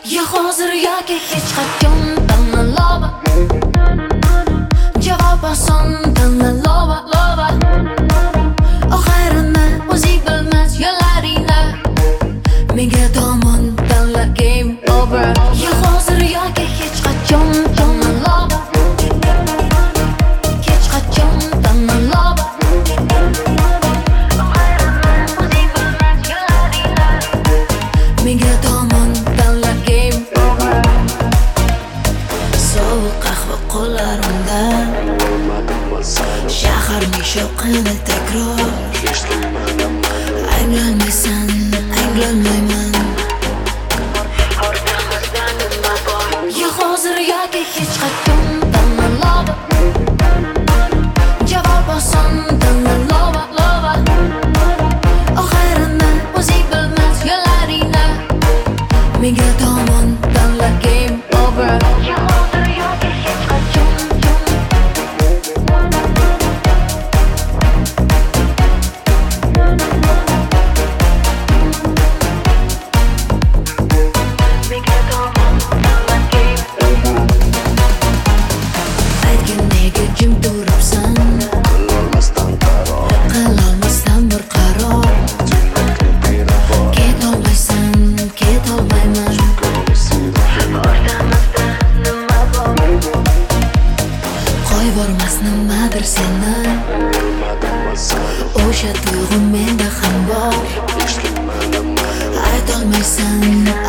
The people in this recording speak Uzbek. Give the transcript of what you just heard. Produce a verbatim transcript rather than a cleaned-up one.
Ya hozir yoki hech qachon tanlova. Javob oson tanlova, lova. Oxirini o'zing bilmas yo'llaringni. Menga tomon tanla, game over. Ya hozir yoki hech qachon tanlova. Hech qachon tanlova. Oxirini o'zing bilmas yo'llaringni. Menga tomon tanla, game over. Sovuq qahva qo'llarimda, shaharning shovqini takror. Anglamaysan, anglamayman. Ya hozir yoki hech qachon tanlova. Javob oson tanlova, lova. Oxirini o'zing bilmas yo'llaringni. Menga tomon tanla, game over. Ya hozir yoki hech qachon jim turibsan, qilolmasdan bir qaror. Ketolmaysan, ketolmayman. Qo'yvormas nimadir seni. O'sha tuyg'u menda ham bor. Aytolmaysan,